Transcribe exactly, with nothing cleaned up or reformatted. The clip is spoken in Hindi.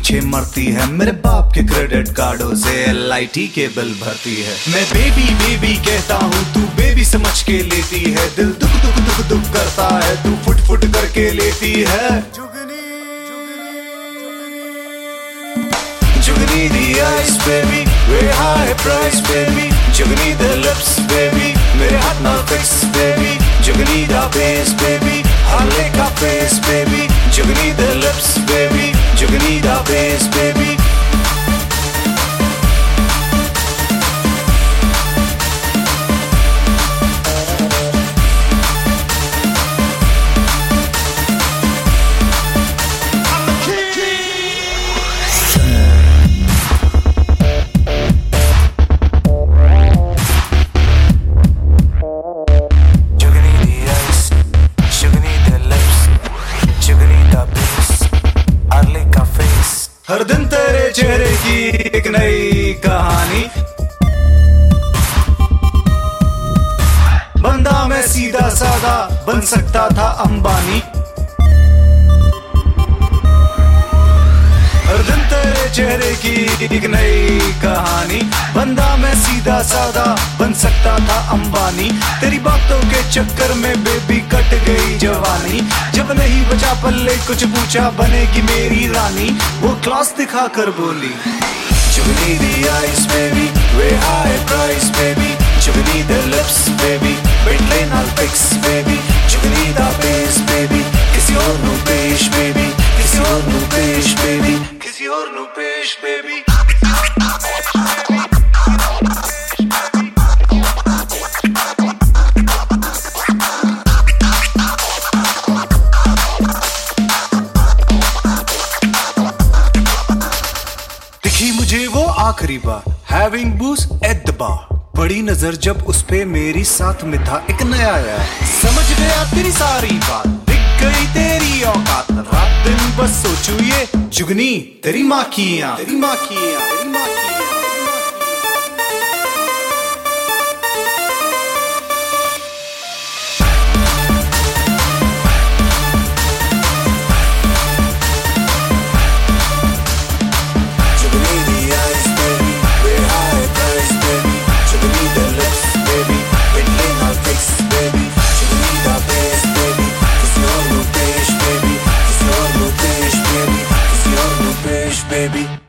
पीछे मरती है, मेरे बाप के क्रेडिट कार्डों से एल आई टी के बिल भरती है। मैं बेबी बेबी कहता हूँ, तू बेबी समझ के लेती है। दिल दुख दुख दुख दुख करता है, तू फुट फुट करके लेती है। जुगनी जुगनी दी आइस बेबी, वे हाई प्राइस बेबी। जुगनी द लिप्स बेबी, मेरे हाथ ना फिक्स बेबी। जुगनी दा फेस बेबी, हाले का फेस बेबी। जुगनी द लिप्स बेबी, जुगनी दा फेस बेबी। हर दिन तेरे चेहरे की एक नई कहानी। बंदा मैं सीधा साधा, बन सकता था अंबानी। हर दिन तेरे चेहरे की एक नई कहानी। बंदा मैं सीधा साधा, बन सकता था अंबानी। तेरी बातों के चक्कर में बेबी कट गई जवानी। जब नहीं बचा पल्ले कुछ पूछा, बनेगी मेरी रानी। वो क्लास दिखा कर बोली, जुगनी दी आइस बेबी, वे हाई प्राइस बेबी। जुगनी द लिप्स बेबी, बेटले नाल फिक्स बेबी। जुगनी दा फेस बेबी, किसी और नू पेश बेबी। किसी और नू पेश बेबी, किसी और नू पेश बेबी। दिखी मुझे वो आखिरी बार, having booze at the bar. बड़ी नजर जब उस पे मेरी साथ में था एक नया यार। समझ गया तेरी सारी बात, दिख गई तेरी औकात। रात दिन बस सोचू ये जुगनी तेरी माँ की आँख, तेरी माँ की आँख, तेरी माँ की आँख। Baby